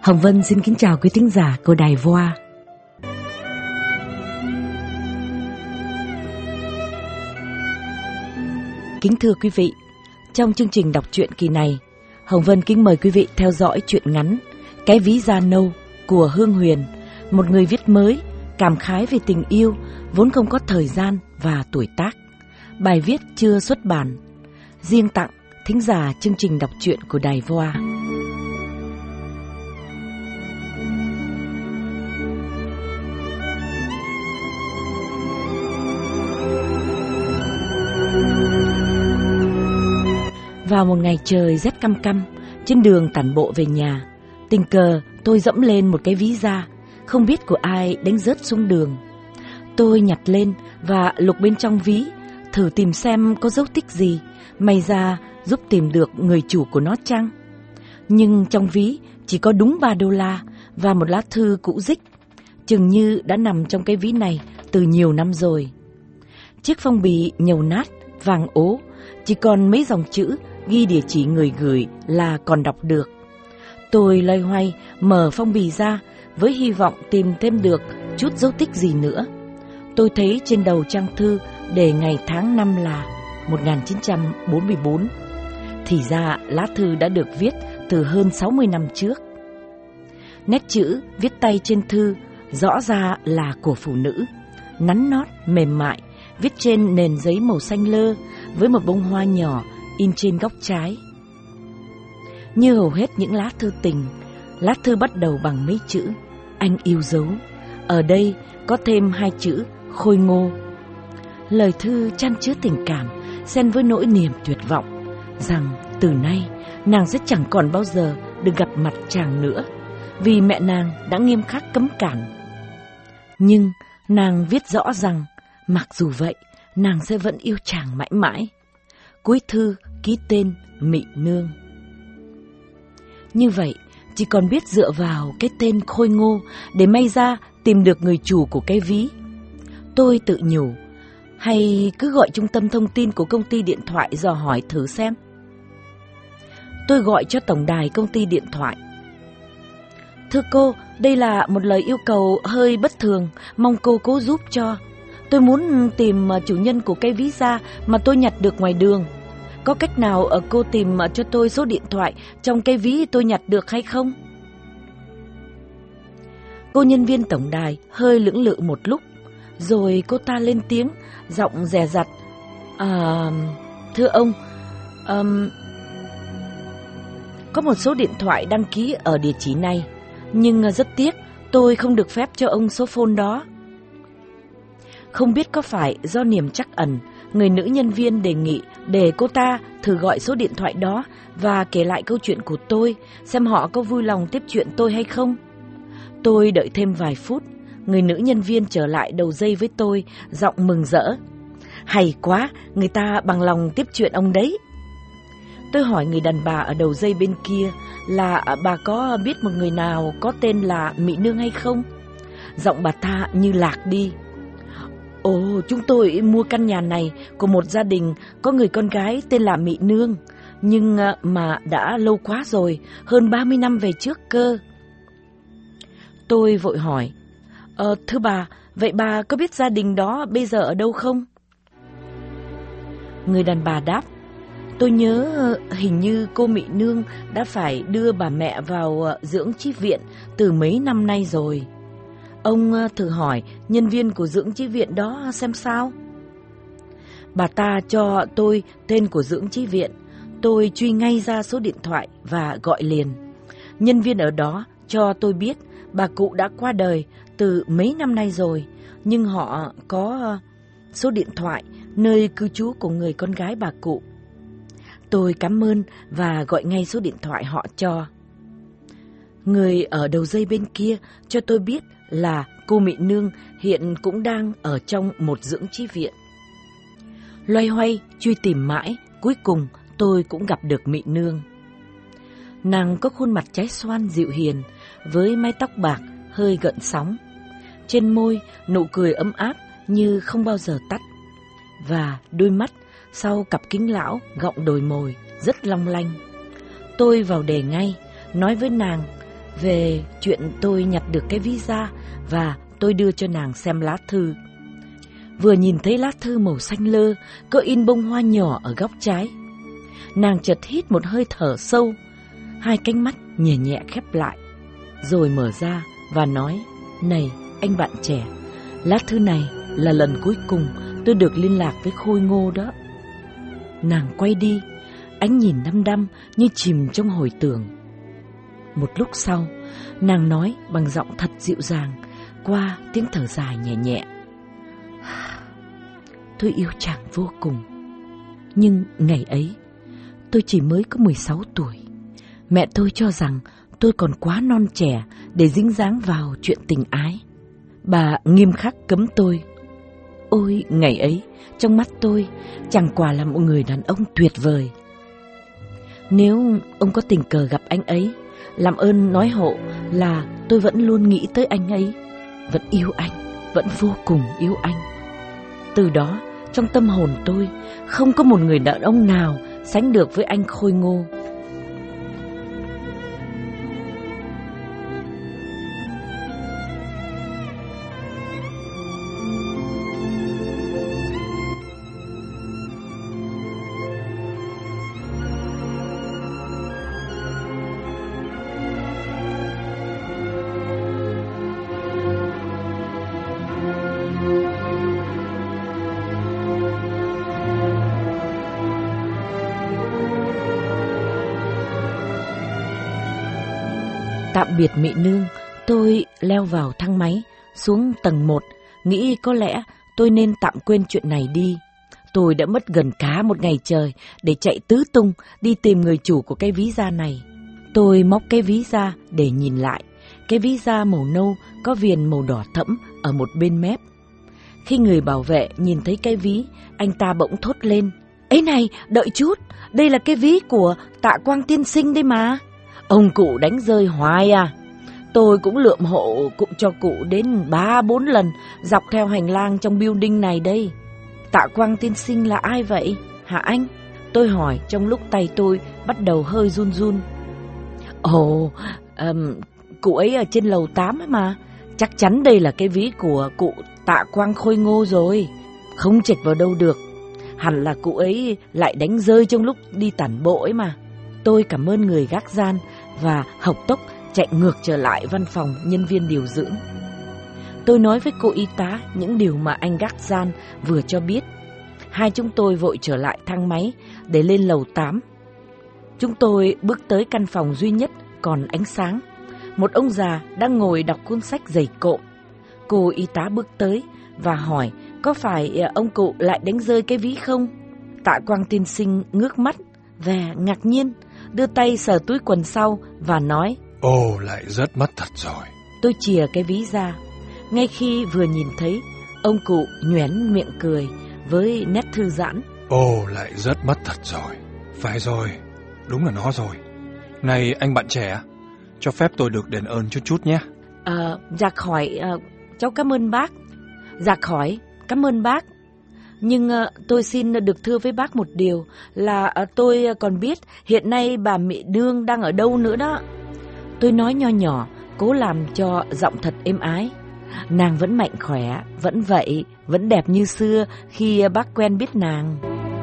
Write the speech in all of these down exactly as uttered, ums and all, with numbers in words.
Hồng Vân xin kính chào quý thính giả của Đài Voa. Kính thưa quý vị, trong chương trình đọc truyện kỳ này, Hồng Vân kính mời quý vị theo dõi truyện ngắn Cái ví da nâu của Hương Huyền, một người viết mới, cảm khái về tình yêu, vốn không có thời gian và tuổi tác. Bài viết chưa xuất bản, riêng tặng thính giả chương trình đọc truyện của Đài Voa. Vào một ngày trời rét căm căm, trên đường tản bộ về nhà, tình cờ tôi dẫm lên một cái ví da, không biết của ai đánh rớt xuống đường. Tôi nhặt lên và lục bên trong ví, thử tìm xem có dấu tích gì, may ra giúp tìm được người chủ của nó chăng. Nhưng trong ví chỉ có đúng ba đô la và một lá thư cũ rích, chừng như đã nằm trong cái ví này từ nhiều năm rồi. Chiếc phong bì nhầu nát, vàng ố, chỉ còn mấy dòng chữ ghi địa chỉ người gửi là còn đọc được. Tôi loay hoay mở phong bì ra với hy vọng tìm thêm được chút dấu tích gì nữa. Tôi thấy trên đầu trang thư để ngày tháng năm là một nghìn chín trăm bốn mươi tư. Thì ra lá thư đã được viết từ hơn sáu mươi năm trước. Nét chữ viết tay trên thư rõ ra là của phụ nữ, nắn nót, mềm mại, viết trên nền giấy màu xanh lơ với một bông hoa nhỏ in trên góc trái. Như hầu hết những lá thư tình, lá thư bắt đầu bằng mấy chữ anh yêu dấu. Ở đây có thêm hai chữ khôi ngô. Lời thư chan chứa tình cảm, xen với nỗi niềm tuyệt vọng rằng từ nay nàng sẽ chẳng còn bao giờ được gặp mặt chàng nữa, vì mẹ nàng đã nghiêm khắc cấm cản. Nhưng nàng viết rõ rằng mặc dù vậy, nàng sẽ vẫn yêu chàng mãi mãi. Cuối thư ký tên Mị Nương. Như vậy, chỉ còn biết dựa vào cái tên khôi ngô để may ra tìm được người chủ của cái ví. Tôi tự nhủ, hay cứ gọi trung tâm thông tin của công ty điện thoại dò hỏi thử xem. Tôi gọi cho tổng đài công ty điện thoại. Thưa cô, đây là một lời yêu cầu hơi bất thường, mong cô cố giúp cho. Tôi muốn tìm chủ nhân của cái ví da mà tôi nhặt được ngoài đường. Có cách nào cô tìm cho tôi số điện thoại trong cái ví tôi nhặt được hay không? Cô nhân viên tổng đài hơi lưỡng lự một lúc, rồi cô ta lên tiếng, giọng dè dặt. À, thưa ông, um, có một số điện thoại đăng ký ở địa chỉ này, nhưng rất tiếc tôi không được phép cho ông số phone đó. Không biết có phải do niềm trắc ẩn, người nữ nhân viên đề nghị để cô ta thử gọi số điện thoại đó và kể lại câu chuyện của tôi, xem họ có vui lòng tiếp chuyện tôi hay không. Tôi đợi thêm vài phút, người nữ nhân viên trở lại đầu dây với tôi, giọng mừng rỡ. Hay quá, người ta bằng lòng tiếp chuyện ông đấy. Tôi hỏi người đàn bà ở đầu dây bên kia là bà có biết một người nào có tên là Mị Nương hay không? Giọng bà ta như lạc đi. Ồ, chúng tôi mua căn nhà này của một gia đình có người con gái tên là Mị Nương, nhưng mà đã lâu quá rồi, hơn ba mươi năm về trước cơ. Tôi vội hỏi, Ờ, thưa bà, vậy bà có biết gia đình đó bây giờ ở đâu không? Người đàn bà đáp, tôi nhớ hình như cô Mị Nương đã phải đưa bà mẹ vào dưỡng chi viện từ mấy năm nay rồi. Ông thử hỏi nhân viên của dưỡng chi viện đó xem sao. Bà ta cho tôi tên của dưỡng chi viện. Tôi truy ngay ra số điện thoại và gọi liền. Nhân viên ở đó cho tôi biết bà cụ đã qua đời từ mấy năm nay rồi, nhưng họ có số điện thoại nơi cư trú của người con gái bà cụ. Tôi cảm ơn và gọi ngay số điện thoại họ cho. Người ở đầu dây bên kia cho tôi biết là cô Mị Nương hiện cũng đang ở trong một dưỡng chi viện. Loay hoay truy tìm mãi, cuối cùng tôi cũng gặp được Mị Nương. Nàng có khuôn mặt trái xoan dịu hiền, với mái tóc bạc hơi gợn sóng. Trên môi nụ cười ấm áp như không bao giờ tắt. Và đôi mắt sau cặp kính lão gọng đồi mồi rất long lanh. Tôi vào đề ngay, nói với nàng, về chuyện tôi nhặt được cái ví da và tôi đưa cho nàng xem lá thư. Vừa nhìn thấy lá thư màu xanh lơ, có in bông hoa nhỏ ở góc trái. Nàng chợt hít một hơi thở sâu, hai cánh mắt nhẹ nhẹ khép lại, rồi mở ra và nói: "Này, anh bạn trẻ, lá thư này là lần cuối cùng tôi được liên lạc với Khôi Ngô đó." Nàng quay đi, ánh nhìn đăm đăm như chìm trong hồi tưởng. Một lúc sau, nàng nói bằng giọng thật dịu dàng, qua tiếng thở dài nhẹ nhẹ: "Tôi yêu chàng vô cùng. Nhưng ngày ấy, tôi chỉ mới có mười sáu tuổi. Mẹ tôi cho rằng tôi còn quá non trẻ để dính dáng vào chuyện tình ái. Bà nghiêm khắc cấm tôi. Ôi, ngày ấy, trong mắt tôi, chẳng qua là một người đàn ông tuyệt vời. Nếu ông có tình cờ gặp anh ấy, làm ơn nói hộ là tôi vẫn luôn nghĩ tới anh ấy, vẫn yêu anh, vẫn vô cùng yêu anh. Từ đó, trong tâm hồn tôi, không có một người đàn ông nào sánh được với anh Khôi Ngô." Tạm biệt Mị Nương, tôi leo vào thang máy, xuống tầng một, nghĩ có lẽ tôi nên tạm quên chuyện này đi. Tôi đã mất gần cả một ngày trời để chạy tứ tung đi tìm người chủ của cái ví da này. Tôi móc cái ví ra để nhìn lại. Cái ví da màu nâu có viền màu đỏ thẫm ở một bên mép. Khi người bảo vệ nhìn thấy cái ví, anh ta bỗng thốt lên: "Ấy này, đợi chút, đây là cái ví của Tạ Quang tiên sinh đây mà. Ông cụ đánh rơi hoài à? Tôi cũng lượm hộ cũng cho cụ đến ba bốn lần dọc theo hành lang trong building này đây. Tạ Quang tiên sinh là ai vậy, hả anh?" Tôi hỏi trong lúc tay tôi bắt đầu hơi run run. Ồ, um, cụ ấy ở trên lầu tám ấy mà. Chắc chắn đây là cái ví của cụ Tạ Quang Khôi Ngô rồi. Không chệch vào đâu được. Hẳn là cụ ấy lại đánh rơi trong lúc đi tản bộ ấy mà. Tôi cảm ơn người gác gian và hộc tốc chạy ngược trở lại văn phòng nhân viên điều dưỡng. Tôi nói với cô y tá những điều mà anh gác gian vừa cho biết. Hai chúng tôi vội trở lại thang máy để lên lầu tám. Chúng tôi bước tới căn phòng duy nhất còn ánh sáng. Một ông già đang ngồi đọc cuốn sách dày cộm. Cô y tá bước tới và hỏi có phải ông cụ lại đánh rơi cái ví không? Tạ Quang tiên sinh ngước mắt và ngạc nhiên, đưa tay sờ túi quần sau và nói: "Ồ, lại rớt mất thật rồi." Tôi chìa cái ví ra. Ngay khi vừa nhìn thấy, ông cụ nhoẻn miệng cười với nét thư giãn. "Ồ, lại rớt mất thật rồi. Phải rồi, đúng là nó rồi. Này anh bạn trẻ, cho phép tôi được đền ơn chút chút nhé." À, dạ khỏi, à, cháu cảm ơn bác. Dạ khỏi, cảm ơn bác. Nhưng à, tôi xin được thưa với bác một điều là à, tôi còn biết hiện nay bà Mị Nương đang ở đâu nữa đó. Tôi nói nho nhỏ, cố làm cho giọng thật êm ái. Nàng vẫn mạnh khỏe, vẫn vậy, vẫn đẹp như xưa khi bác quen biết nàng.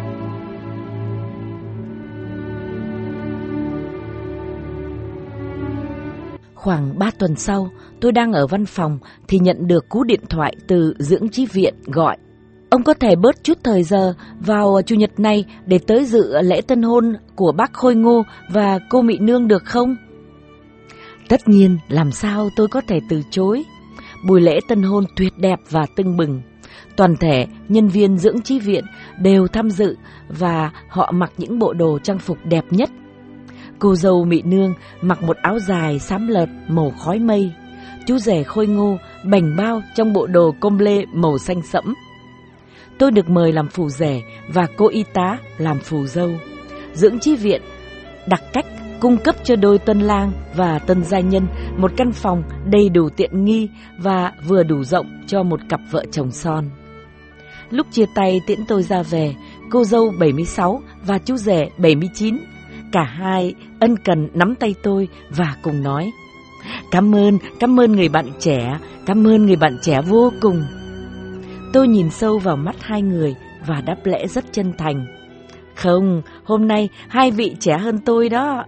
Khoảng ba tuần sau, tôi đang ở văn phòng thì nhận được cú điện thoại từ dưỡng trí viện gọi: "Ông có thể bớt chút thời giờ vào chủ nhật này để tới dự lễ tân hôn của bác Khôi Ngô và cô Mị Nương được không?" Tất nhiên, làm sao tôi có thể từ chối. Buổi lễ tân hôn tuyệt đẹp và tưng bừng. Toàn thể nhân viên dưỡng trí viện đều tham dự và họ mặc những bộ đồ trang phục đẹp nhất. Cô dâu Mị Nương mặc một áo dài xám lợt màu khói mây. Chú rể Khôi Ngô bảnh bao trong bộ đồ com lê màu xanh sẫm. Tôi được mời làm phù rể và cô y tá làm phù dâu. Dưỡng trí viện đặc cách cung cấp cho đôi tân lang và tân gia nhân một căn phòng đầy đủ tiện nghi và vừa đủ rộng cho một cặp vợ chồng son. Lúc chia tay tiễn tôi ra về, cô dâu bảy mươi sáu và chú rể bảy mươi chín, cả hai ân cần nắm tay tôi và cùng nói: Cảm ơn, cảm ơn người bạn trẻ, cảm ơn người bạn trẻ vô cùng. Tôi nhìn sâu vào mắt hai người và đáp lễ rất chân thành. Không, hôm nay hai vị trẻ hơn tôi đó.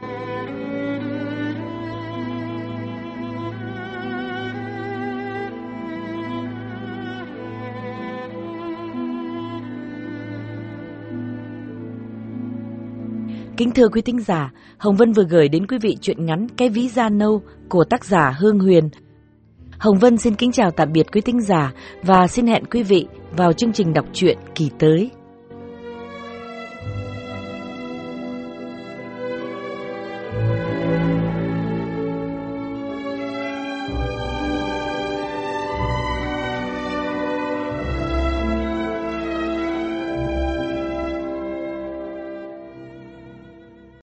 Kính thưa quý thính giả, Hồng Vân vừa gửi đến quý vị truyện ngắn Cái Ví Da Nâu của tác giả Hương Huyền. Hồng Vân xin kính chào tạm biệt quý thính giả và xin hẹn quý vị vào chương trình đọc truyện kỳ tới.